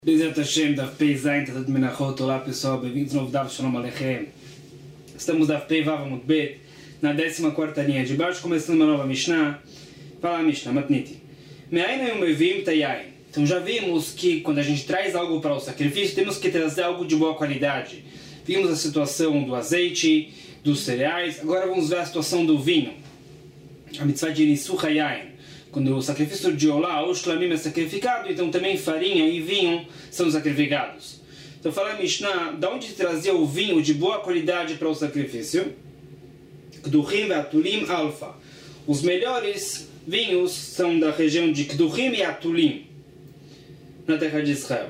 Bezerra Hashem, Daf Pei Zayin, Tatat Menachot. Olá pessoal, bem-vindos ao novo Daf Shalom Aleichem. Estamos Daf Pei Vav Amud Bet, na 14ª linha de baixo, começando uma nova Mishnah. Fala a Mishnah, Matniti. Me'ayin hayom mevim tayayin. Então já vimos que quando a gente traz algo para o sacrifício, temos que trazer algo de boa qualidade. Vimos a situação do azeite, dos cereais, agora vamos ver a situação do vinho. A mitzvah de Nisu Hayayin. Quando o sacrifício de Olá, o Shlamim é sacrificado, então também farinha e vinho são sacrificados. Então fala a Mishnah, de onde trazia o vinho de boa qualidade para o sacrifício? Kduchim ve Atulim Alfa. Os melhores vinhos são da região de Kduchim e Atulim, na terra de Israel.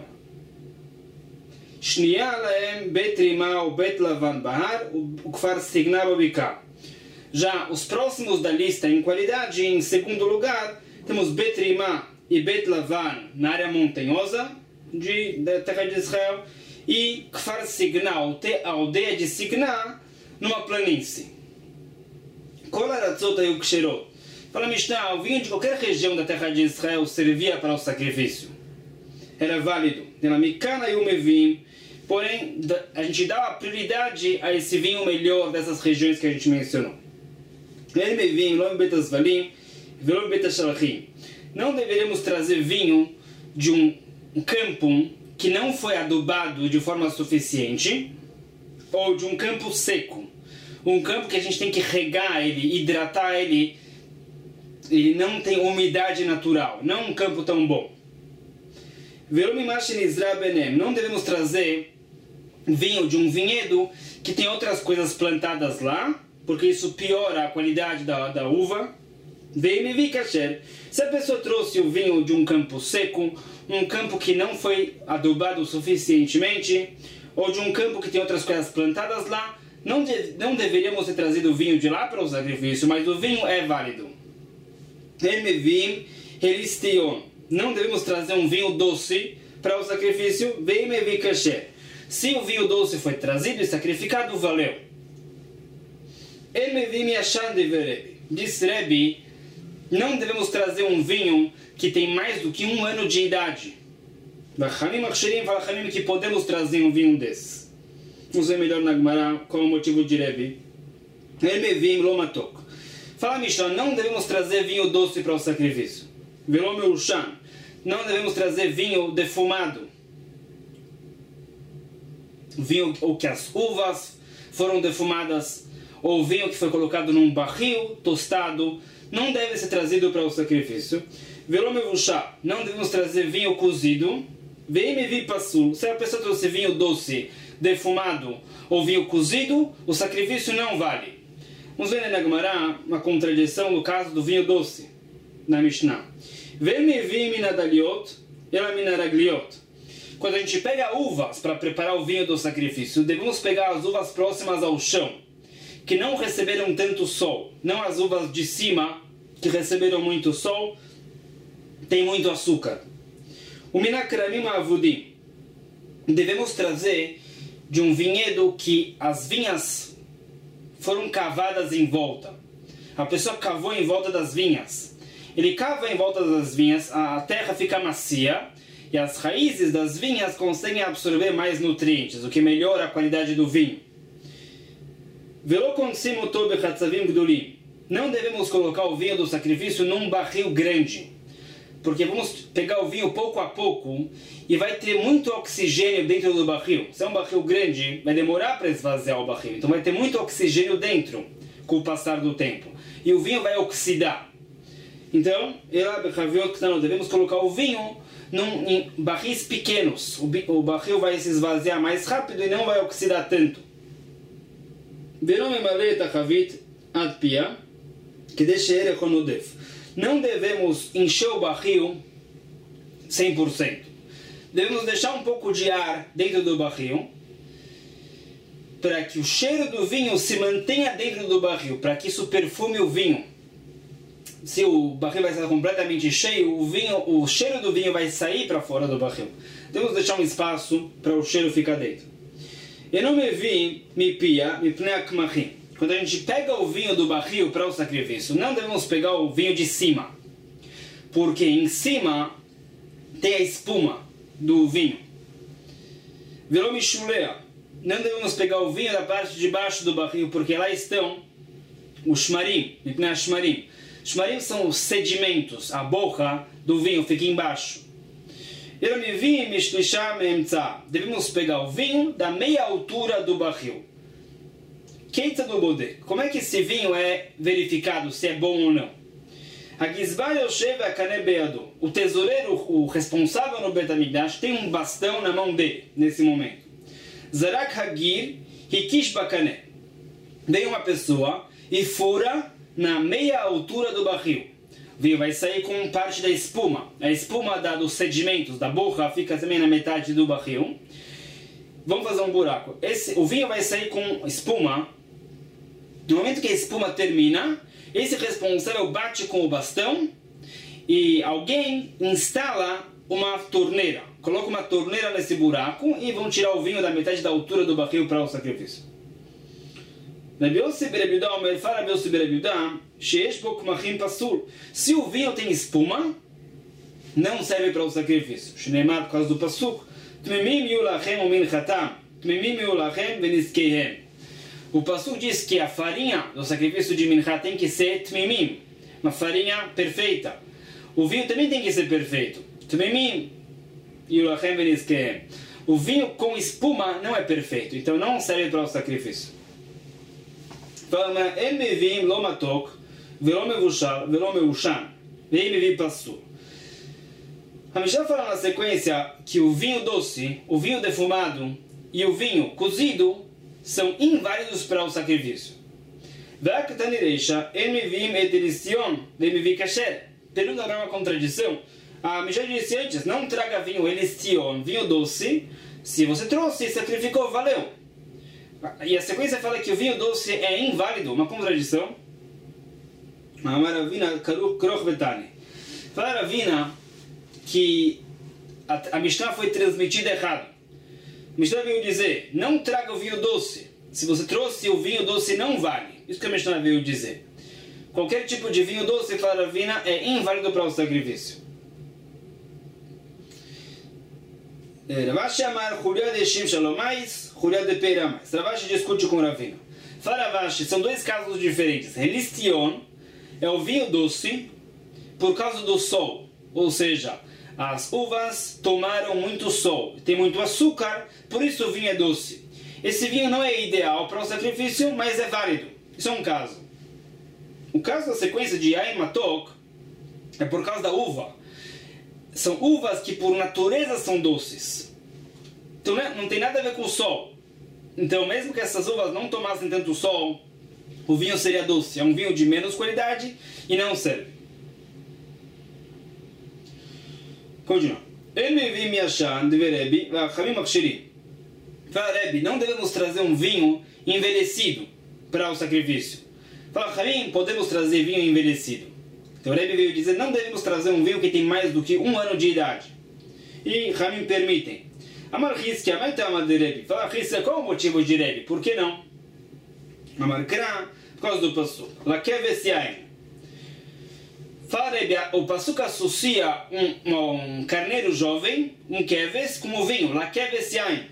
Shniya lahem Bet Rima ou Bet Lavan Bahar, o Kfar Signa Babika. Já os próximos da lista em qualidade, em segundo lugar, temos Bet Rima e Bet Lavan na área montanhosa da terra de Israel e Kfar Signa, a aldeia de Signa, numa planície. Kol haratzot hayu ksherot. Fala Mishnah, o vinho de qualquer região da terra de Israel servia para o sacrifício. Era válido. Porém, a gente dá a prioridade a esse vinho melhor dessas regiões que a gente mencionou. Não deveríamos trazer vinho de um campo que não foi adubado de forma suficiente ou de um campo seco. Um campo que a gente tem que regar ele, hidratar ele, e não tem umidade natural. Não um campo tão bom. Não devemos trazer vinho de um vinhedo que tem outras coisas plantadas lá, porque isso piora a qualidade da uva. Se a pessoa trouxe o vinho de um campo seco, um campo que não foi adubado suficientemente, ou de um campo que tem outras coisas plantadas lá, não deveríamos ter trazido o vinho de lá para o sacrifício, mas o vinho é válido. Não devemos trazer um vinho doce para o sacrifício. Se o vinho doce foi trazido e sacrificado, valeu. Diz Rebbe, não devemos trazer um vinho que tem mais do que 1 ano de idade. Fala que podemos trazer um vinho desse. Vamos ver melhor na Gemara qual é o motivo de Rebbe. Fala Mishnah, não devemos trazer vinho doce para o sacrifício. Não devemos trazer vinho defumado. Vinho ou que as uvas foram defumadas, ou vinho que foi colocado num barril tostado, não deve ser trazido para o sacrifício. Não devemos trazer vinho cozido. Se a pessoa trouxe vinho doce, defumado ou vinho cozido, o sacrifício não vale. Vamos ver na Gemara uma contradição no caso do vinho doce, na Mishnah. Quando a gente pega uvas para preparar o vinho do sacrifício, devemos pegar as uvas próximas ao chão, que não receberam tanto sol. Não as uvas de cima, que receberam muito sol, tem muito açúcar. O minakramim avudim. Devemos trazer de um vinhedo que as vinhas foram cavadas em volta. A pessoa cavou em volta das vinhas. Ele cava em volta das vinhas, a terra fica macia e as raízes das vinhas conseguem absorver mais nutrientes, o que melhora a qualidade do vinho. Não devemos colocar o vinho do sacrifício num barril grande, porque vamos pegar o vinho pouco a pouco e vai ter muito oxigênio dentro do barril. Se é um barril grande, vai demorar para esvaziar o barril, então vai ter muito oxigênio dentro com o passar do tempo e o vinho vai oxidar. Então, devemos colocar o vinho em barris pequenos. O barril vai se esvaziar mais rápido e não vai oxidar tanto. Não devemos encher o barril 100%. Devemos deixar um pouco de ar dentro do barril para que o cheiro do vinho se mantenha dentro do barril, para que isso perfume o vinho. Se o barril vai estar completamente cheio, o cheiro do vinho vai sair para fora do barril. Devemos deixar um espaço para o cheiro ficar dentro. Quando a gente pega o vinho do barril para o sacrifício, não devemos pegar o vinho de cima, porque em cima tem a espuma. do vinho. Veló mishulea. Não devemos pegar o vinho da parte de baixo do barril, porque lá estão os shmarim. Shmarim são os sedimentos, a boca do vinho fica embaixo. Devemos pegar o vinho da meia altura do barril. Como é que esse vinho é verificado, se é bom ou não? O tesoureiro, o responsável no Bet HaMikdash, tem um bastão na mão dele, nesse momento. Zarak Hagir Hikish Bakane. Vem uma pessoa e fura na meia altura do barril. O vinho vai sair com parte da espuma. A espuma dos sedimentos, da boca, fica também na metade do barril. Vamos fazer um buraco. O vinho vai sair com espuma. No momento que a espuma termina, esse responsável bate com o bastão e alguém instala uma torneira. Coloca uma torneira nesse buraco e vão tirar o vinho da metade da altura do barril para o sacrifício. Se o vinho tem espuma, não serve para o sacrifício. Shneimar, por causa do pasuk. O pasuk diz que a farinha do sacrifício de minchá tem que ser tmimim, uma farinha perfeita. O vinho também tem que ser perfeito. Tmimim yulachem venizkehem. O vinho com espuma não é perfeito, então não serve para o sacrifício. El mevim lo matok, velo mevushal, velo mevushan, vei mevi pasul. A Mishnah fala na sequência que o vinho doce, o vinho defumado e o vinho cozido são inválidos para o sacrifício. Pergunta para uma contradição. A Mishnah disse antes, não traga vinho elistion, vinho doce, se você trouxe e sacrificou, valeu. E a sequência fala que o vinho doce é inválido, uma contradição. Fala Ravina que a Mishnah foi transmitida errado. A Mishnah veio dizer, não traga o vinho doce. Se você trouxe o vinho doce, não vale. Isso que a Mishnah veio dizer. Qualquer tipo de vinho doce, fala Ravina, é inválido para o sacrifício. Ravashi amar Chulia de Shim Shalomais, Chulia de Peiramais. Ravashi discute com Ravina. Fala Ravashi, são dois casos diferentes. Helistion é o vinho doce por causa do sol. Ou seja, as uvas tomaram muito sol, tem muito açúcar, por isso o vinho é doce. Esse vinho não é ideal para o sacrifício, mas é válido. Isso é um caso. O caso da sequência de Yain Matok é por causa da uva. São uvas que por natureza são doces. Então não tem nada a ver com o sol. Então mesmo que essas uvas não tomassem tanto sol, o vinho seria doce. É um vinho de menos qualidade e não serve. Continua. Fala Rebbe, não devemos trazer um vinho envelhecido para o sacrifício. Fala Hamim, podemos trazer vinho envelhecido. Então Rebbe veio dizer, não devemos trazer um vinho que tem mais do que 1 ano de idade. E Hamim permitem. Amar Hizkia, vai ter uma de Rebbe. Fala Hizkia, qual é o motivo de Rebbe? Por que não? Amar Kra, por causa do Pasuk. Lakeves Yain. Fala Rebbe, o Pasuk associa um carneiro jovem, um keves, como vinho. Lakeves Yain.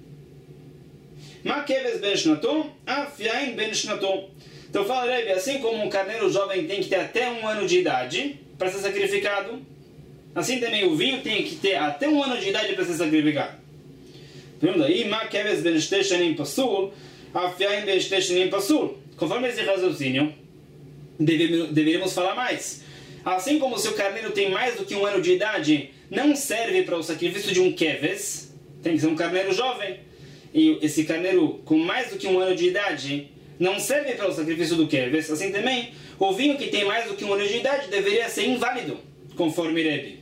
Ma keves ben shnaton, af yain ben shnaton. Então fala Rebbe, assim como um carneiro jovem tem que ter até 1 ano de idade para ser sacrificado, assim também o vinho tem que ter até 1 ano de idade para ser sacrificado. Pergunta aí, ma keves ben shteshanim pasul, af yain ben shteshanim pasul. Conforme esse raciocínio, deveríamos falar mais. Assim como se o carneiro tem mais do que 1 ano de idade, não serve para o sacrifício de um keves, tem que ser um carneiro jovem. E esse carneiro com mais do que 1 ano de idade não serve para o sacrifício do keves. Assim também, o vinho que tem mais do que 1 ano de idade deveria ser inválido, conforme Rebbe.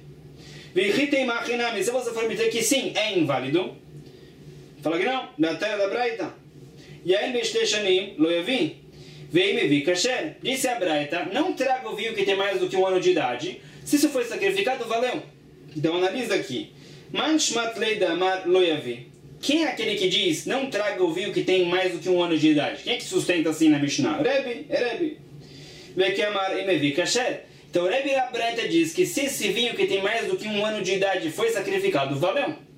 Se você for me dizer que sim, é inválido, fala que não, da terra da Braita. Disse a Braita, não traga o vinho que tem mais do que 1 ano de idade. Se isso foi sacrificado, valeu. Então analisa aqui. Man shmat lei da amar lo yavi. Quem é aquele que diz, não traga o vinho que tem mais do que 1 ano de idade? Quem é que sustenta assim na Mishnah? Rebbe, é Rebbe. Então Rebbe Braita diz que se esse vinho que tem mais do que 1 ano de idade foi sacrificado, valeu.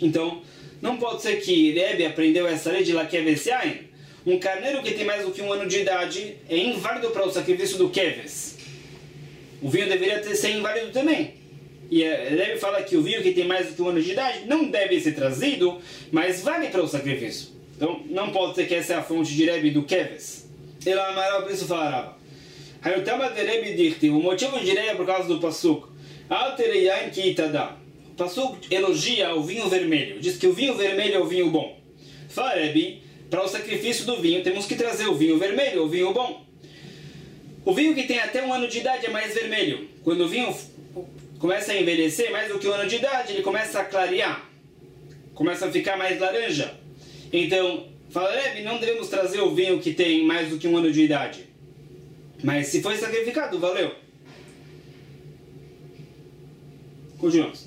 Então, não pode ser que Rebbe aprendeu essa lei de Lakeves Yain. Um carneiro que tem mais do que 1 ano de idade é inválido para o sacrifício do Keves. O vinho deveria ser inválido também. E Rebbe fala que o vinho que tem mais do que 1 ano de idade não deve ser trazido, mas vale para o sacrifício. Então, não pode ser que essa é a fonte de Rebbe do Keves. Ele amará, por isso falará. O motivo de Rebbe é por causa do Pasuk. O Pasuk elogia o vinho vermelho. Diz que o vinho vermelho é o vinho bom. Fala Rebbe, para o sacrifício do vinho, temos que trazer o vinho vermelho, o vinho bom. O vinho que tem até 1 ano de idade é mais vermelho. Quando o vinho começa a envelhecer, mais do que 1 ano de idade, ele começa a clarear. Começa a ficar mais laranja. Então, fala Rebbe, não devemos trazer o vinho que tem mais do que 1 ano de idade. Mas se foi sacrificado, valeu. Continuamos.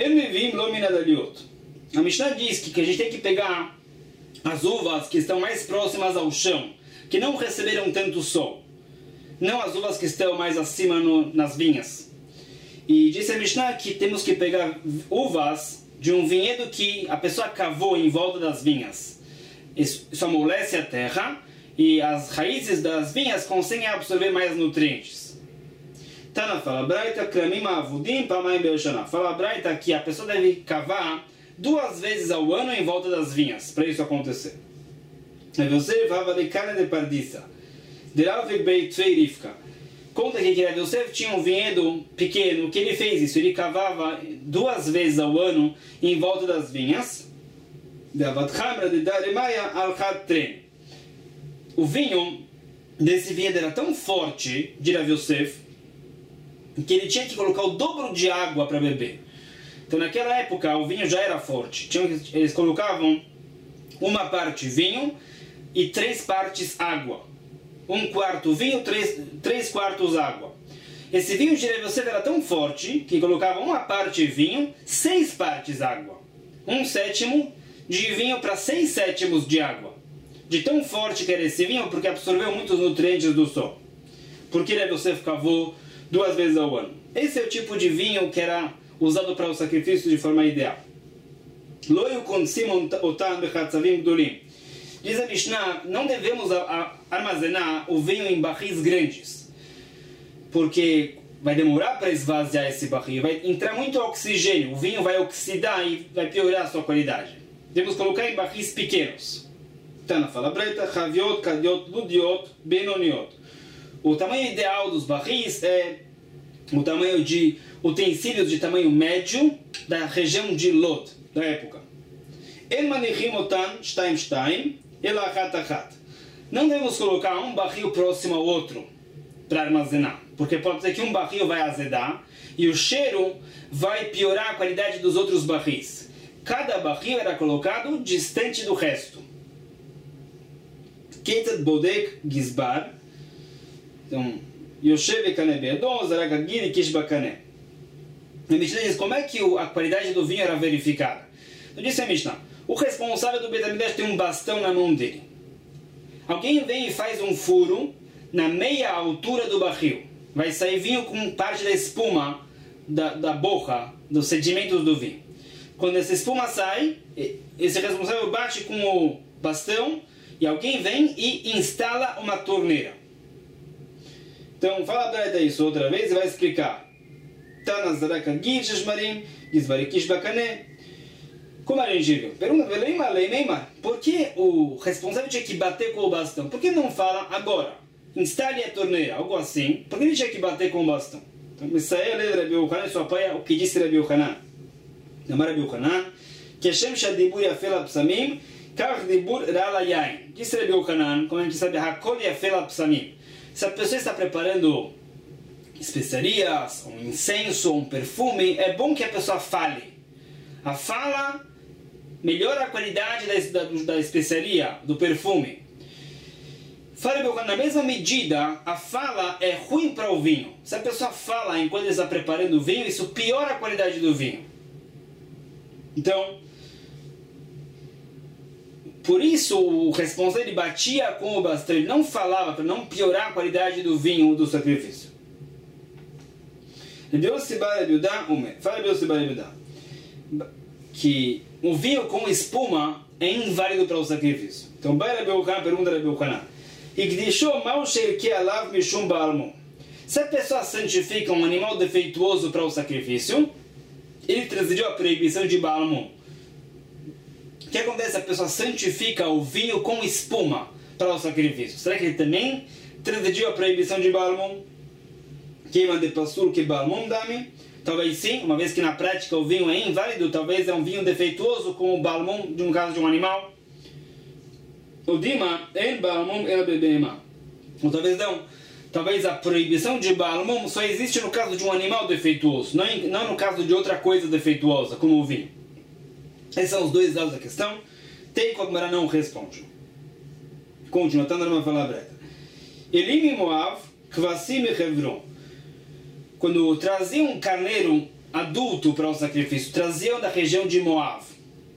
A Mishnah diz que a gente tem que pegar as uvas que estão mais próximas ao chão, que não receberam tanto sol. Não as uvas que estão mais acima nas vinhas. E disse a Mishnah que temos que pegar uvas de um vinhedo que a pessoa cavou em volta das vinhas. Isso amolece a terra e as raízes das vinhas conseguem absorver mais nutrientes. Tana fala Braita, Kramim Avudim, Pamayim Beoshana. Fala Braita que a pessoa deve cavar 2 vezes ao ano em volta das vinhas, para isso acontecer. Yosef Havali Kane de Pardissa. Deravik Beit Feirifka. Conta que Yosef tinha um vinhedo pequeno, que ele fez isso, ele cavava 2 vezes ao ano em volta das vinhas. O vinho desse vinhedo era tão forte, de Rav Yosef, que ele tinha que colocar o dobro de água para beber. Então naquela época o vinho já era forte. Eles colocavam 1 parte vinho e 3 partes água. 1/4 vinho, 3 quartos água. Esse vinho de Rav Yosef era tão forte que colocava 1 parte vinho, 6 partes água. 1/7 de vinho para 6/7 de água. De tão forte que era esse vinho, porque absorveu muitos nutrientes do sol. Porque Rav Yosef cavou 2 vezes ao ano. Esse é o tipo de vinho que era usado para o sacrifício de forma ideal. Diz a Mishnah, não devemos armazenar o vinho em barris grandes, porque vai demorar para esvaziar esse barril, vai entrar muito oxigênio, o vinho vai oxidar e vai piorar a sua qualidade. Devemos colocar em barris pequenos. Tana fala Braita, Chaviot, Kadiot, Ludiot, Benoniot. O tamanho ideal dos barris é o tamanho de utensílios de tamanho médio da região de Lod, da época. El manichim otan shtaim shtaim, el achat achat. Não devemos colocar um barril próximo ao outro para armazenar, porque pode ser que um barril vai azedar e o cheiro vai piorar a qualidade dos outros barris. Cada barril era colocado distante do resto. Ketzat bodek gizbar. Então, Yoshev Kane Be'adon, Zaragagir e Kishbakane. A Mishnah diz como é que a qualidade do vinho era verificada. Então disse a Mishnah, o responsável do Beit HaMikdash tem um bastão na mão dele. Alguém vem e faz um furo na meia altura do barril. Vai sair vinho com parte da espuma da borra, dos sedimentos do vinho. Quando essa espuma sai, esse responsável bate com o bastão e alguém vem e instala uma torneira. Então, fala para isso outra vez e vai explicar. Como a gente pergunta, por que o responsável tinha que bater com o bastão? Por que não fala agora? Instale a torneira, algo assim. Por que ele tinha que bater com o bastão? Então, isso aí é Rabi Yochanan, isso apoia o que disse Rabi Yochanan. Amar Rabi Yochanan, que Hashem shadibur yafel apsamim, kach dibur rala yain. Disse Rabi Yochanan, como a gente sabe, hakol yafel apsamim. Se a pessoa está preparando especiarias, um incenso, um perfume, é bom que a pessoa fale. A fala melhora a qualidade da especiaria, do perfume. Na mesma medida, a fala é ruim para o vinho. Se a pessoa fala enquanto está preparando o vinho, isso piora a qualidade do vinho. Então, por isso o responsável batia com o bastão, ele não falava para não piorar a qualidade do vinho do sacrifício. que o vinho com espuma é inválido para o sacrifício. Então, Bai Rabi Yochanan pergunta a Rabi Yochanan, e que deixou mal que alav mishum balmo. Se a pessoa santifica um animal defeituoso para o sacrifício, ele transgrediu a proibição de balmo. O que acontece se a pessoa santifica o vinho com espuma para o sacrifício? Será que ele também transgrediu a proibição de balmo? Queima de pasur que balmum dami? Talvez sim, uma vez que na prática o vinho é inválido, talvez é um vinho defeituoso como o balmum, no caso de um animal. O dima el balmum el bebema. Ou talvez não. Talvez a proibição de balmum só existe no caso de um animal defeituoso, não no caso de outra coisa defeituosa, como o vinho. Esses são os dois lados da questão. Tem como ela não responde. Continua, está numa palavra. Elim Moav, Kvasim e Hevron. Quando traziam um carneiro adulto para o sacrifício, traziam da região de Moav,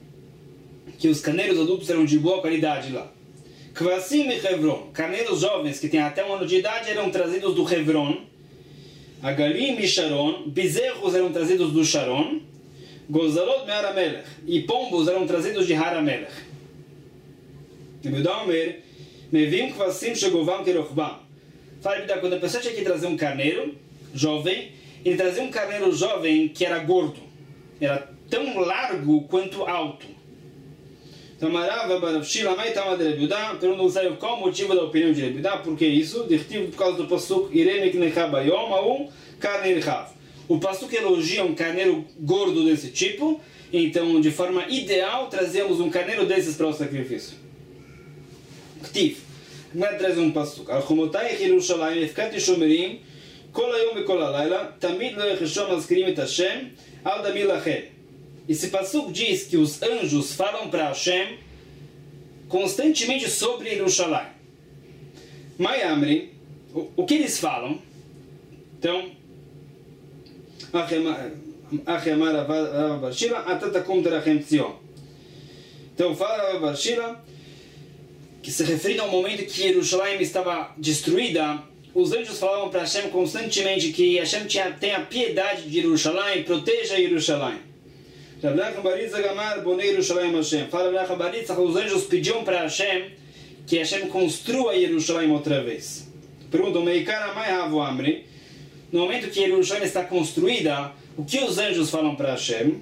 que os carneiros adultos eram de boa qualidade lá. Kvasim e Hevron, carneiros jovens que têm até 1 ano de idade, eram trazidos do Hevron. Agalim e Sharon, bezerros eram trazidos do Sharon. Gozalot me Haramelech, e pombos eram trazidos de Haramelech. Mebudamer, Mevim Kvasim Shegovam Kerochbam. Fala, quando a pessoa tinha que trazer um carneiro jovem, ele trazia um carneiro jovem que era gordo, era tão largo quanto alto. Então, Marava Barabshila Maitama de Rebudá, pergunta qual o motivo da opinião de Rebudá, por que isso? Por causa do pasuk Iremik Nechabayom Aum Karnir Chav. O pasuk elogia um carneiro gordo desse tipo, então, de forma ideal, trazemos um carneiro desses para o sacrifício. Ktiv. Agora traz um pasuk. Al-Chomotai Yerushalayim Efkat Shomerim Kol Hayom Bekol Halayla Tamid Lo Yecheshom Azkirim Et Hashem Al Damim Lachem. Esse pasuk diz que os anjos falam para Hashem constantemente sobre Yerushalayim. Mayamri, o que eles falam? Então, então fala Rav Bar Shila que se referindo ao momento que Yerushalayim estava destruída, os anjos falavam para Hashem constantemente que Hashem tenha piedade de Yerushalayim, proteja Yerushalayim. Fala Rav Baritza, os anjos pediam para Hashem que Hashem construa Yerushalayim outra vez. Perguntam, no momento que Yerushalayim está construída, o que os anjos falam para Hashem?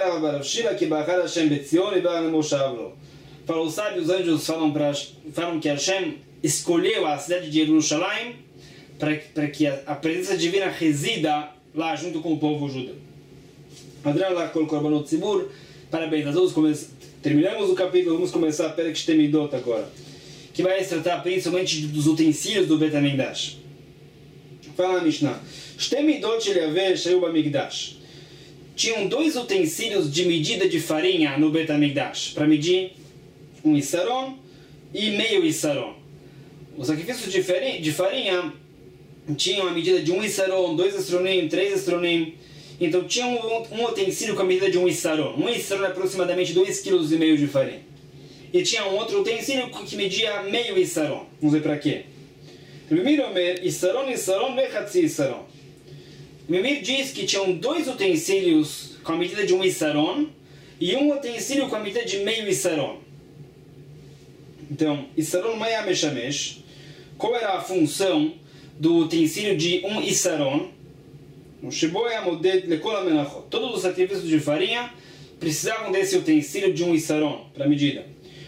Para os sábios, os anjos falam que Hashem escolheu a cidade de Yerushalayim para que a presença divina resida lá junto com o povo judeu. Parabéns, nós terminamos o capítulo, vamos começar a Perek Shtemidot agora, que vai se tratar principalmente dos utensílios do Bet HaMikdash. Fala a Mishnah. Shtemidot shel Yavel shayu bamikdash. Tinham 2 utensílios de medida de farinha no Bet HaMikdash, para medir 1 isaron e meio isaron. Os sacrifícios de farinha tinham a medida de 1 isaron, 2 estronim, 3 estronim. Então tinha um utensílio com a medida de 1 isaron. 1 isaron é aproximadamente 2,5 kg de farinha. E tinha um outro utensílio que media meio isaron. Vamos ver para quê? Mimir Omer, isaron, isaron, vechatzi isaron. Mimir diz que tinham 2 utensílios com a medida de 1 isaron e um utensílio com a medida de meio isaron. Então, isaron maya meshamesh. Qual era a função do utensílio de 1 isaron? Todos os sacrifícios de farinha precisavam desse utensílio de 1 isaron para medida.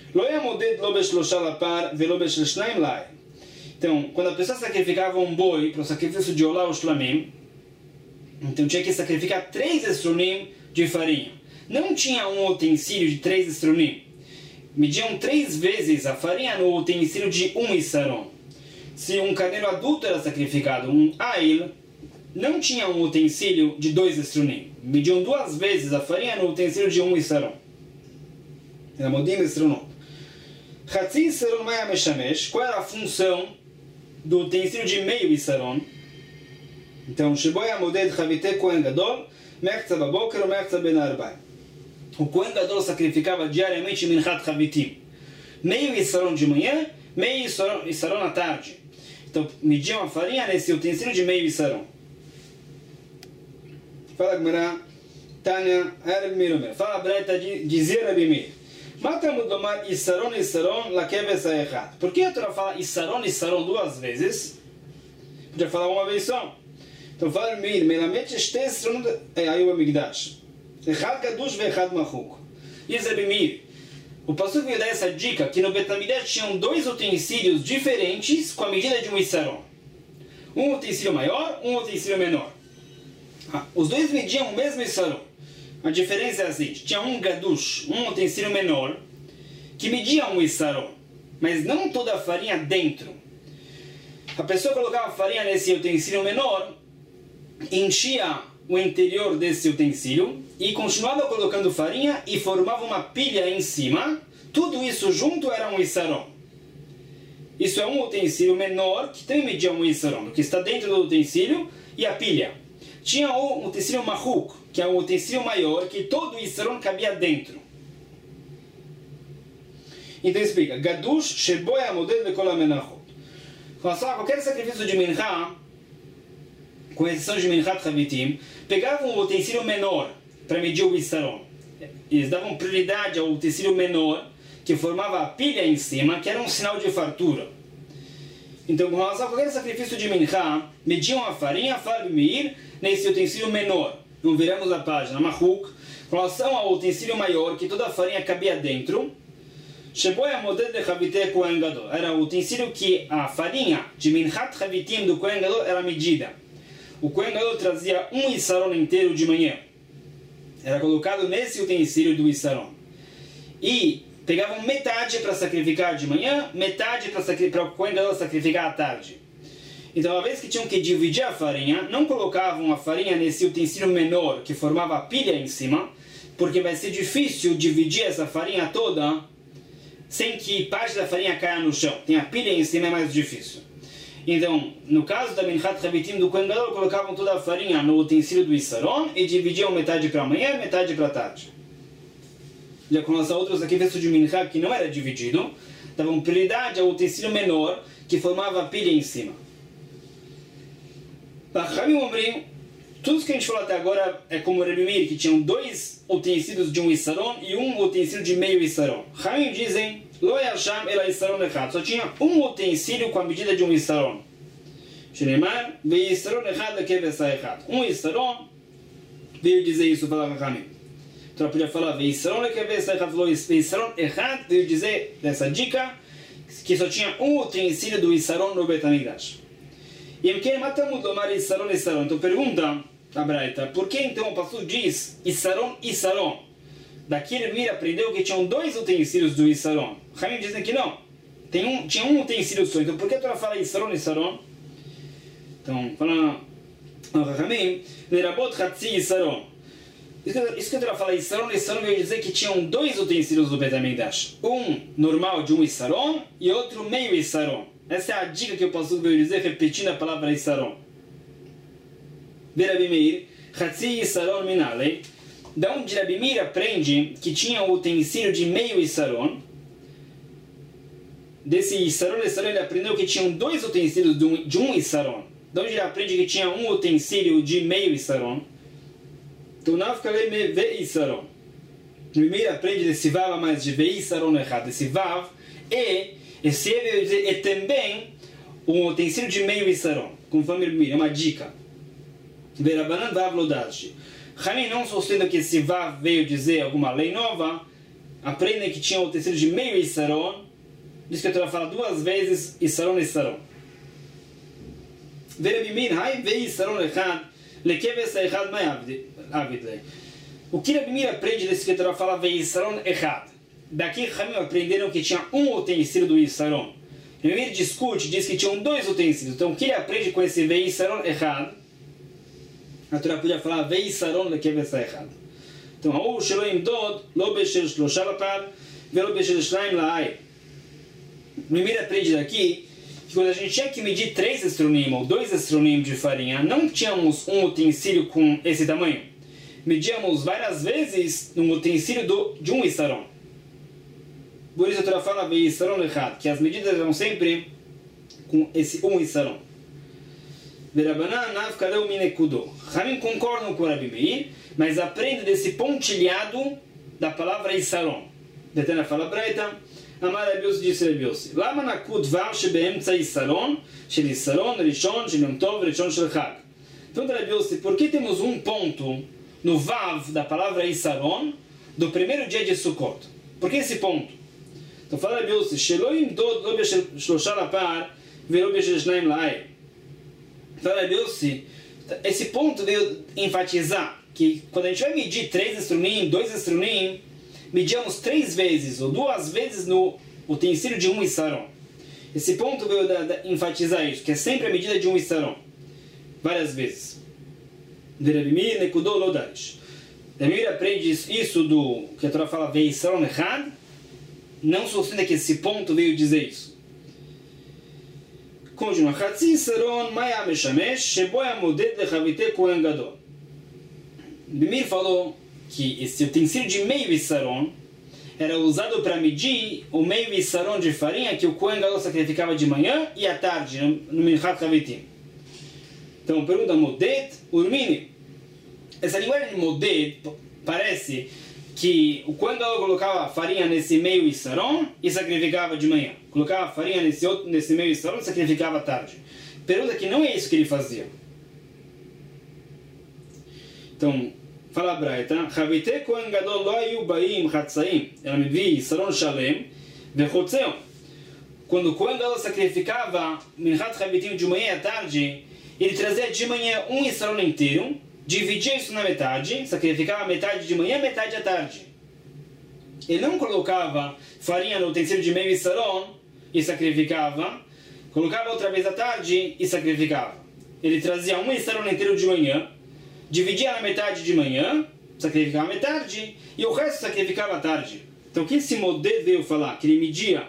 Então, quando a pessoa sacrificava um boi para o sacrifício de Olá Shlamim, então tinha que sacrificar 3 estronim de farinha. Não tinha um utensílio de 3 estronim. Mediam 3 vezes a farinha no utensílio de 1 isaron. Se um carneiro adulto era sacrificado, um ail, não tinha um utensílio de 2 estronim. Mediam 2 vezes a farinha no utensílio de 1 isaron. Modim estronot. Chatzi isaron maya meshamesh. Qual era a função do utensílio de meio isaron? Então, Sheboy Amoded Chavite Kohen Gadol, Mechza Baboker ou Mechza Ben Arbai. O Kohen Gadol sacrificava diariamente Minchat Chavitim. Meio isaron de manhã, meio isaron à tarde. Então, mediam a farinha nesse utensílio de meio isaron. Fala Gemara, Tânia, Rabi Meir. Fala a Braita, dizia Rabi Meir. Matamos domar Isaron, Lakeves Aechat. Por que a Torá fala Isaron duas vezes? Podia falar uma vez só. Então fala Rabi Meir, Melamet Shte Isaron Ayub Amigdash. Echad Gadush ve'echad Machuk. Diz Rabi Meir, o Passuco veio dar essa dica que no Betamigdash tinham dois utensílios diferentes com a medida de um Isaron. Um utensílio maior, um utensílio menor. Os dois mediam o mesmo Isaron. A diferença é a seguinte: tinha um Gadush, um utensílio menor, que media um Isaron, mas não toda a farinha dentro. A pessoa colocava a farinha nesse utensílio menor, enchia o interior desse utensílio e continuava colocando farinha e formava uma pilha em cima. Tudo isso junto era um Isaron. Isso é um utensílio menor que também media um Isaron, o que está dentro do utensílio e a pilha. Tinha o utensílio Mahuk, que é um utensílio maior, que todo o Isaron cabia dentro. Então explica, Gadush Sheboi Amodel Bekol HaMenachot. Qualquer sacrifício de Mincha, com exceção de Minchat Chavitim, pegavam um utensílio menor para medir o Isaron. Eles davam prioridade ao utensílio menor, que formava a pilha em cima, que era um sinal de fartura. Então, com relação a qualquer sacrifício de Mincha, mediam a farinha, Rabi Meir, nesse utensílio menor. Não viramos a página, Mahuk. Com relação ao utensílio maior, que toda a farinha cabia dentro, Sheboi Amodel de Chavite Kohen Gadol. Era o utensílio que a farinha de Minchat Chavitim do Kohen Gadol era medida. O Kohen Gadol trazia um Isaron inteiro de manhã. Era colocado nesse utensílio do Isaron. E pegavam metade para sacrificar de manhã, metade para o Kohen Gadol sacrificar à tarde. Então, uma vez que tinham que dividir a farinha, não colocavam a farinha nesse utensílio menor que formava a pilha em cima, porque vai ser difícil dividir essa farinha toda sem que parte da farinha caia no chão. Tem a pilha em cima, é mais difícil. Então, no caso da Minchat Chavitim do Kohen Gadol, colocavam toda a farinha no utensílio do Isaron e dividiam metade para amanhã, metade para tarde. Já com relação a outros sacrifícios de Mincha que não era dividido, davam prioridade ao utensílio menor que formava a pilha em cima. Tudo que a gente falou até agora é como o Rabi Meir, que tinham dois utensílios de um Isaron e um utensílio de meio Isaron. Chamim dizem, Lo yasham ela Isaron echad. Só tinha um utensílio com a medida de um Isaron. Shenemar, ve Isaron echad lekeves echad. Um Isaron veio dizer isso, falava Chamim. Então podia falar, ve Isaron lekeves echad, ve Isaron echad, veio dizer dessa dica que só tinha um utensílio do Isaron no Betamigdash. E em que matamos domar Isaron. Então pergunta a Braita, por que então o pastor diz Isaron? Daqui ele aprendeu que tinham dois utensílios do Isaron. Chamim dizem que não. Tinha um utensílio só. Então por que a Torá fala Isaron? Então, fala Chamim, Lerabot Hatzi Isaron. Isso que a Torá fala Isaron veio dizer que tinham dois utensílios do Bet HaMikdash. Um normal de um Isaron e outro meio Isaron. Essa é a dica que o pastor veio dizer, repetindo a palavra Isaron. Rabi Meir, Hatzi Isaron Minalei. Da onde Rabi Meir aprende que tinha o utensílio de meio Isaron. Desse Isaron ele aprendeu que tinham dois utensílios de um Isaron. Da onde ele aprende que tinha um utensílio de meio Isaron. Então, Nafkalei me ve Isaron. Rabi Meir aprende desse Vav a mais de ve Isaron errado. Esse Vav e também um utensílio de meio Isaron. Conforme Rabi Meir, é uma dica. Verabanan Vav Lodashi. Chamim não sustenta que esse Vav veio dizer alguma lei nova. Aprendem que tinha o utensílio de meio Isaron. Diz que a Torá fala duas vezes Isaron. Rabi Meir, hai ve Isaron echad, lekeves echad mai avidlei. O que Rabi Meir aprende desse que a Torá fala ve Isaron echad? Daqui Chamim aprenderam que tinha um utensílio do Isaron. Rabi Meir discute, diz que tinham dois utensílios. Então o que ele aprende com esse ve Isaron echad? A Torá podia falar ve Isaron lekeves echad. Então, o shelo imdod lo beshel shlosha lapad velo beshel shnaim la'ay. Rabi Meir aprende daqui que quando a gente tinha que medir 3 estronim ou 2 estronim de farinha, não tínhamos um utensílio com esse tamanho. Medíamos várias vezes um utensílio de um Isaron. Por isso a Torá fala ve Isaron echad, que as medidas eram sempre com esse um Isaron. Verabanan nafkaleu minekudo. Chamim concordam com Rabi Meir mas aprende desse pontilhado da palavra Isaron. Detena fala breita, Amar Rabiose disse Rabiose, Lama nakut vav shebeemtza Isaron, shel Isaron, Rishon, shel Yom Tov, Rishon shel Chag. Então, Rabiose, por que temos um ponto no vav da palavra Isaron do primeiro dia de Sukkot? Por que esse ponto? Então fala Rabiose, Shelo imdod lo b'shel shlosha lapar velo b'shel shnaim la'ay. Fala Rabiose, esse ponto veio enfatizar que quando a gente vai medir 3 estrunim, 2 estrunim, medíamos 3 vezes ou 2 vezes no utensílio de 1 Isaron. Esse ponto veio enfatizar isso, que é sempre a medida de 1 Isaron. Várias vezes. De Rabimir, Nekudô, Lodarish. Rabimir aprende isso do que a Torá fala, Vei Isaron Echad, não sustenta que esse ponto veio dizer isso. Continua. Chatzi Isaron, Maya Meshamesh, Sheboia Moded Lechavite Kohen Gadol. Rabimir falou que esse utensílio de meio Isaron era usado para medir o meio Isaron de farinha que o Kohen Gadol sacrificava de manhã e à tarde, no Minchat Chavitim. Então, pergunta Moded, Urmini. Essa linguagem de Moded parece que o Kohen Gadol colocava farinha nesse meio Isaron e sacrificava de manhã. Colocava farinha nesse meio Isaron e sacrificava à tarde. Pergunta que não é isso que ele fazia. Então, fala a Braita, Chavite Kohen Gadol lo ayu baim chatzaim, ela me vi Isaron shalem, vechotzeu. Quando o Kohen Gadol sacrificava Minchat Chavitim de manhã e à tarde, ele trazia de manhã 1 Isaron inteiro, dividia isso na metade, sacrificava metade de manhã e metade à tarde. Ele não colocava farinha no utensílio de meio Isaron e sacrificava, colocava outra vez à tarde e sacrificava. Ele trazia 1 Isaron inteiro de manhã, dividia na metade de manhã, sacrificava metade, e o resto sacrificava à tarde. Então o que esse Moded veio falar? Que ele media.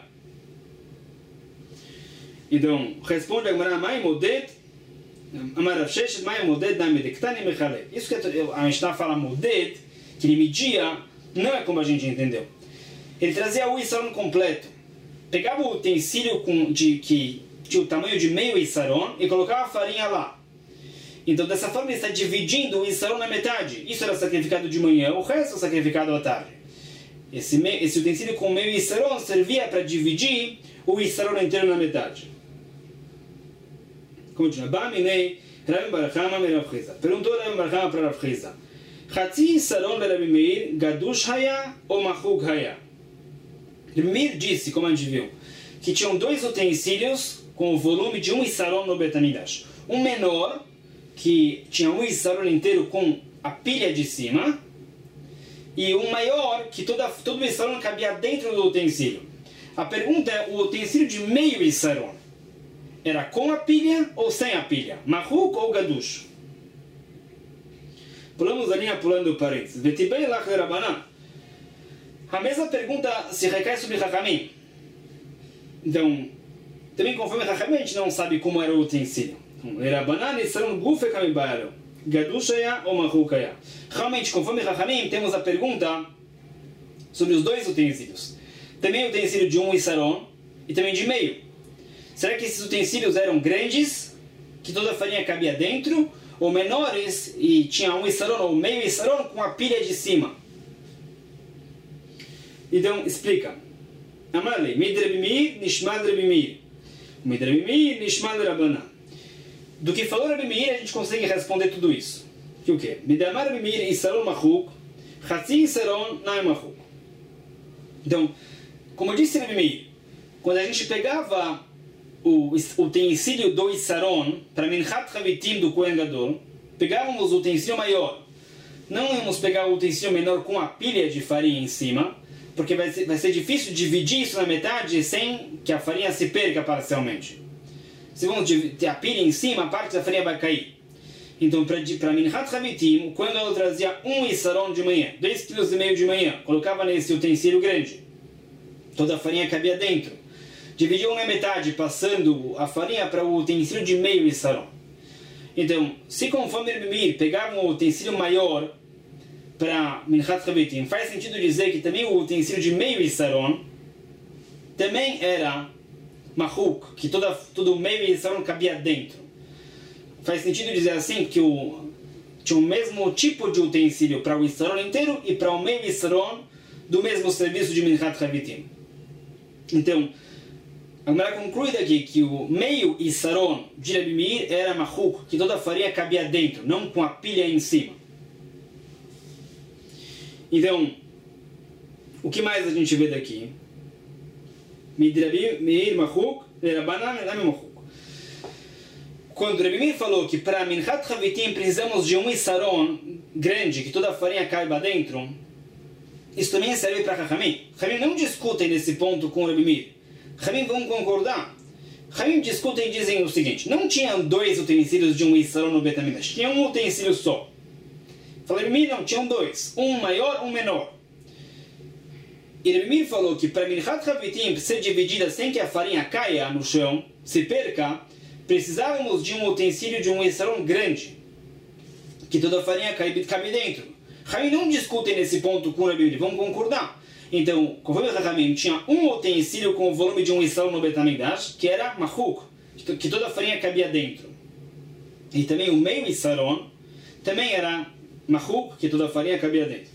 Então, responde a Gemara, Mai Moded, Amar Rav Sheshet, Mai Moded, Dami Dektani Mechalek. Isso que a Mishnah fala Moded, que ele media, não é como a gente entendeu. Ele trazia o Isaron completo. Pegava o utensílio que tinha o tamanho de meio Isaron e colocava a farinha lá. Então, dessa forma, ele está dividindo o Isaron na metade. Isso era sacrificado de manhã, o resto sacrificado à tarde. Esse utensílio com meio Isaron servia para dividir o Isaron inteiro na metade. Continua. Baminei, Rabbi Bar Chama me Rav Chiza. Perguntou Rabbi Bar Chama para Rav Chiza. Chatzi Isaron le Rabbi Meir, Gadush haya ou Machug haya? Rabbi Meir disse, como a gente viu, que tinham 2 utensílios com o volume de 1 Isaron no Bet Amidash. Um menor, que tinha 1 Isaron inteiro com a pilha de cima, e um maior, que todo o Isaron cabia dentro do utensílio. A pergunta é, o utensílio de meio Isaron era com a pilha ou sem a pilha? Mahuk ou Gadush? Pulamos a linha pulando o parênteses. Vetibei lach de Rabanan. A mesma pergunta se recai sobre Chachamim. Então, também conforme Chachamim, a gente não sabe como era o utensílio. Rabanan Isaron Gufe Kamibayalo. Gadush haya ou Mahuk haya? Realmente, conforme Chachamim, temos a pergunta sobre os 2 utensílios. Também o utensílio de 1 Isaron e também de meio. Será que esses utensílios eram grandes, que toda a farinha cabia dentro, ou menores e tinha 1 Isaron ou meio Isaron com a pilha de cima? Então, explica. Amarle, Mid Rabbi Meir, Nishmad Rabbi Meir. Mid Rabbi Meir, Nishmad Rabanan. Do que falou Rabbi Meir, a gente consegue responder tudo isso. Que o quê? Mid Amar Rabbi Meir, Isaron Machuk, Chatzi Isaron, Nai Machuk. Então, como disse Rabbi Meir, quando a gente pegava o utensílio do Isaron para Minchat Chavitim do Kohen Gadol, pegávamos o utensílio maior. Não íamos pegar o utensílio menor com a pilha de farinha em cima, porque vai ser difícil dividir isso na metade sem que a farinha se perca parcialmente. Se vamos ter a pilha em cima, a parte da farinha vai cair. Então, para Minchat Chavitim, o Kohen Gadol trazia 1 Isaron de manhã, 2,5 kg de manhã, colocava nesse utensílio grande. Toda a farinha cabia dentro. Dividiu na metade, passando a farinha para o utensílio de meio Isaron. Então, se conforme Rabbi Meir pegavam o utensílio maior para Minchat Chavitim, faz sentido dizer que também o utensílio de meio Isaron também era Mahuk, que todo o meio Isaron cabia dentro. Faz sentido dizer assim que tinha o mesmo tipo de utensílio para o Isaron inteiro e para o meio Isaron do mesmo serviço de Minchat Havitim. Então, a Gemara conclui daqui que o meio Isaron de Rabi Meir era mahuk, que toda a farinha cabia dentro, não com a pilha em cima. Então, o que mais a gente vê daqui? Rabi Meir mahuk, Rabanan mahuk. Quando Rabi Meir falou que para Minchat Havitim precisamos de um Isaron grande, que toda a farinha caiba dentro, isso também serve para Chachamim. Chachamim não discutem nesse ponto com Rabi Meir. Chachamim vão concordar. Chachamim discutem e dizem o seguinte: não tinham dois utensílios de um Isaron no Beit HaMikdash, tinha um utensílio só. Falei, Rabi Meir, não, tinham dois, um maior, um menor. E Rabi Meir falou que para Minchat Havitim ser dividida sem que a farinha caia no chão, se perca, precisávamos de um utensílio de um Isaron grande, que toda a farinha cabe dentro. Chachamim não discutem nesse ponto com o Rabi Meir, vão concordar. Então, conforme o Chachamim tinha um utensílio com o volume de um Isaron no Beit HaMikdash, que era mahuk, que toda a farinha cabia dentro. E também o meio Isaron também era mahuk, que toda a farinha cabia dentro.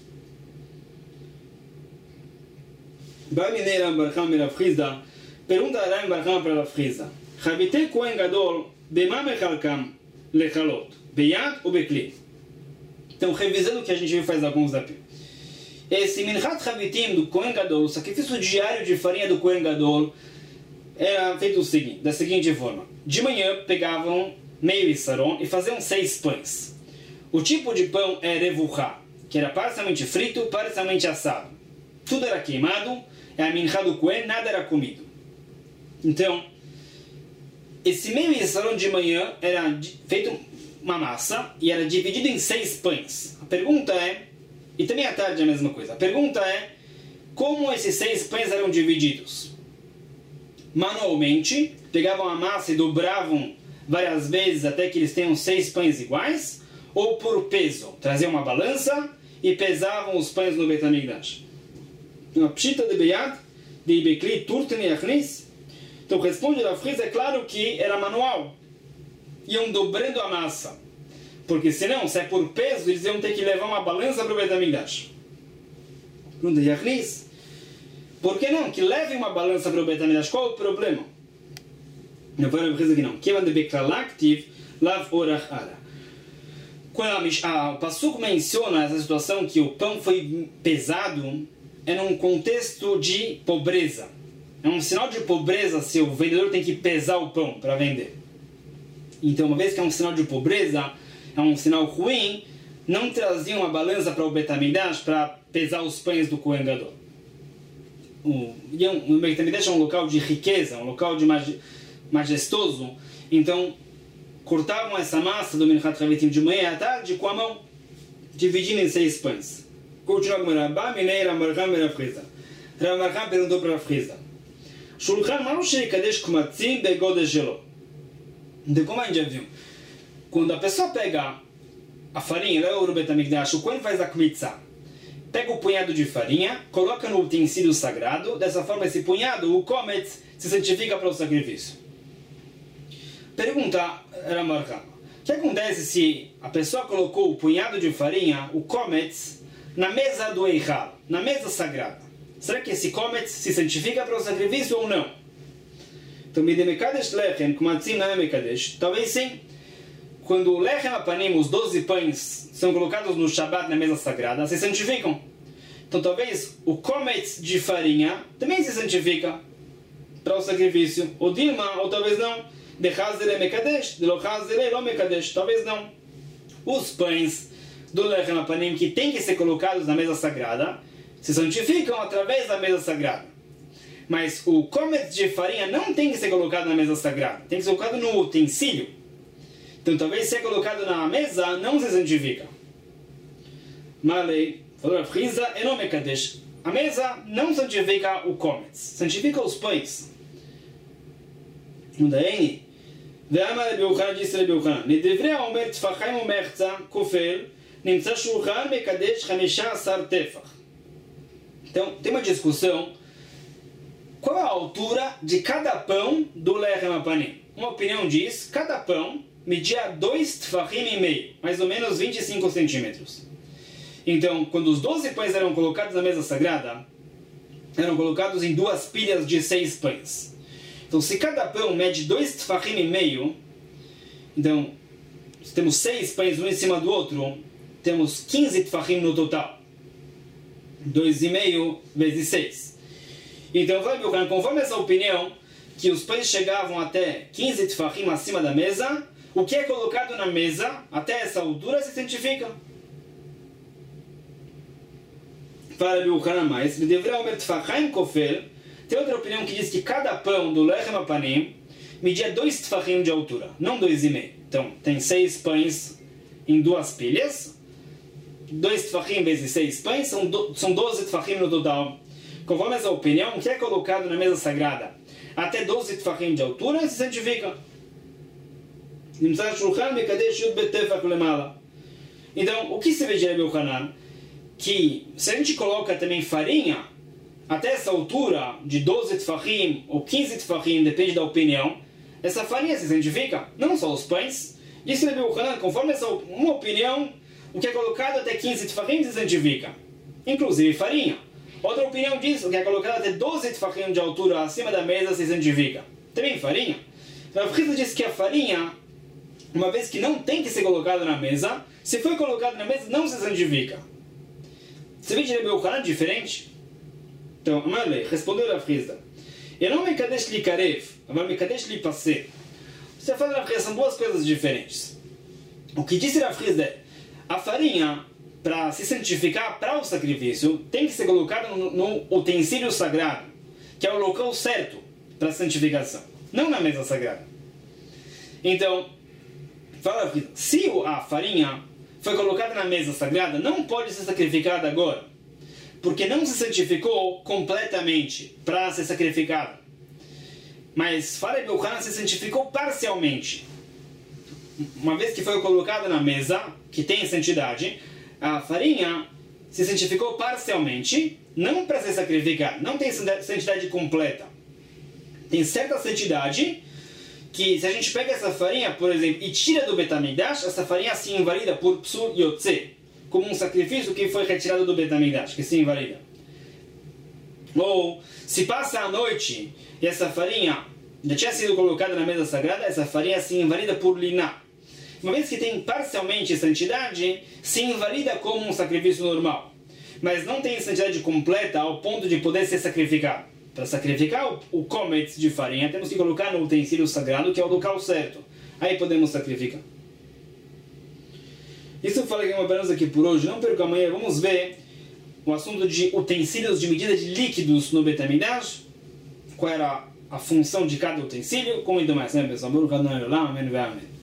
Ba'minei Ram Barcham Rav Chizda, pergunta a Ram Barcham para Rav Chizda: Chavitei Kohen Gadol, bema mechalkam lechalot, beyad ou bekli? Então, revisando o que a gente faz alguns desafios. Esse Minchat Havitim do Kohen Gadol, o sacrifício diário de farinha do Kohen Gadol, era feito da seguinte forma: de manhã pegavam meio Isaron e faziam 6 pães. O tipo de pão é revuchá, que era parcialmente frito, parcialmente assado. Tudo era queimado, é a Minchá do Kohen, nada era comido. Então, esse meio Isaron de manhã era feito uma massa e era dividido em 6 pães. A pergunta é, e também à tarde é a mesma coisa, a pergunta é como esses 6 pães eram divididos? Manualmente, pegavam a massa e dobravam várias vezes até que eles tenham 6 pães iguais, ou por peso, traziam uma balança e pesavam os pães no Beit HaMikdash. Uma pshita de beyad, de ibekli, turten e achnis. Então responde Rav Chizda, é claro que era manual. Iam dobrando a massa. Porque senão, se é por peso, eles iam ter que levar uma balança para o Beit HaMikdash. Pergunta de achnis. Por que não? Que levem uma balança para o Beit HaMikdash. Qual o problema? Não foi Rav Chizda que não. Kevan de beklalaktiv, lav orach ara. Quando o Passuco menciona essa situação que o pão foi pesado, é num contexto de pobreza. É um sinal de pobreza se o vendedor tem que pesar o pão para vender. Então, uma vez que é um sinal de pobreza, é um sinal ruim, não traziam uma balança para o Beit HaMikdash para pesar os pães do Kohen Gadol. O Beit HaMikdash é um local de riqueza, um local de majestoso, então cortavam essa massa do Minchat Havitim de manhã à tarde com a mão, dividindo em 6 pães. Continua com Rabá, Minei, Ramarcham e Rav Chizda. Ramarcham perguntou para Rav Chizda: Shulchan Manushei Kadesh Kumatzim Begode Shelo. Então, como a gente já viu, quando a pessoa pega a farinha, leva o Beit HaMikdash, o Kohen faz a kmitzah, pega o punhado de farinha, coloca no utensílio sagrado, dessa forma esse punhado, o kometz, se santifica para o sacrifício. Pergunta Ramarcham: o que acontece se a pessoa colocou o punhado de farinha, o kometz, na mesa do Eichal, na mesa sagrada? Será que esse kometz se santifica para o sacrifício ou não? Então, Midemekadesh Lechem, Kumatzim Namemekadesh, talvez sim. Quando o Lechem Apanim, os 12 pães, são colocados no Shabbat na mesa sagrada, se santificam. Então, talvez o kometz de farinha também se santifica para o sacrifício. Ou Dilma, ou talvez não. De Hazer Mekadesh, de Lo Hazer Lo Mekadesh, talvez não. Os pães do Lechem Apanim que têm que ser colocados na mesa sagrada se santificam através da mesa sagrada. Mas o kometz de farinha não tem que ser colocado na mesa sagrada, tem que ser colocado no utensílio. Então talvez ser colocado na mesa não se santifica. Malei, falou Rav Chizda, Eno Mekadesh. A mesa não santifica o kometz, santifica os pães. Daí, Ve'amar Rabi Yochanan, disse Rabi Yochanan, Nedevre Omer Tfachim Umertza Kofel Nimtza Shulchan Mekadesh 15 Tefach. Então, tem uma discussão. Qual é a altura de cada pão do Lechem Apanim? Uma opinião diz, cada pão media 2 tfachim e meio, mais ou menos 25 centímetros. Então, quando os 12 pães eram colocados na mesa sagrada, eram colocados em 2 pilhas de 6 pães. Então, se cada pão mede 2 tfachim e meio, então, se temos 6 pães um em cima do outro, temos 15 tfachim no total. 2,5 vezes 6. Então, conforme essa opinião, que os pães chegavam até 15 tfachim acima da mesa, o que é colocado na mesa, até essa altura, se santifica. Para Rabi Yochanan mais, tem outra opinião que diz que cada pão do Lechem Apanim media 2 tfachim de altura, não 2,5. Então, tem 6 pães em 2 pilhas, 2 tfachim vezes 6 pães, são 12 tfachim no total. Conforme essa opinião, o que é colocado na mesa sagrada até 12 tfachim de altura, se santifica. Então, o que se vê de Rabi Yochanan? Que se a gente coloca também farinha até essa altura de 12 tfachim ou 15 tfachim, depende da opinião, essa farinha se santifica, não só os pães. Disse Rabi Yochanan, conforme essa uma opinião, o que é colocado até 15 tfachim se santifica, inclusive farinha. Outra opinião diz o que é colocado até 12 tfachim de altura acima da mesa se santifica, também farinha. Rav Chizda diz que a farinha, uma vez que não tem que ser colocada na mesa, se foi colocado na mesa, não se santifica. Você vê de Rabi Yochanan diferente? Então, Amalei, respondeu Rav Chizda. Eu não me kadesh li karev, mas me kadesh li passé. Você fala Rav Chizda, são duas coisas diferentes. O que disse Rav Chizda é, a farinha, para se santificar para o sacrifício, tem que ser colocada no utensílio sagrado, que é o local certo para a santificação, não na mesa sagrada. Então, fala Rav Chizda, se a farinha foi colocada na mesa sagrada, não pode ser sacrificada agora, porque não se santificou completamente para ser sacrificada. Mas fala Rabi Yochanan se santificou parcialmente. Uma vez que foi colocada na mesa, que tem santidade, a farinha se santificou parcialmente, não para ser sacrificada, não tem santidade completa. Tem certa santidade que se a gente pega essa farinha, por exemplo, e tira do Betamigdash, essa farinha se invalida por Psur Yotze, como um sacrifício que foi retirado do Betamigdash, que se invalida. Ou, se passa a noite e essa farinha já tinha sido colocada na mesa sagrada, essa farinha se invalida por Liná. Uma vez que tem parcialmente santidade, se invalida como um sacrifício normal. Mas não tem santidade completa ao ponto de poder ser sacrificado. Para sacrificar o kometz de farinha, temos que colocar no utensílio sagrado, que é o local certo. Aí podemos sacrificar. Isso eu falei que vamos aqui por hoje. Não perca amanhã. Vamos ver o assunto de utensílios de medida de líquidos no Betamigdash. Qual era a função de cada utensílio. Como ainda mais, né, pessoal? Amém.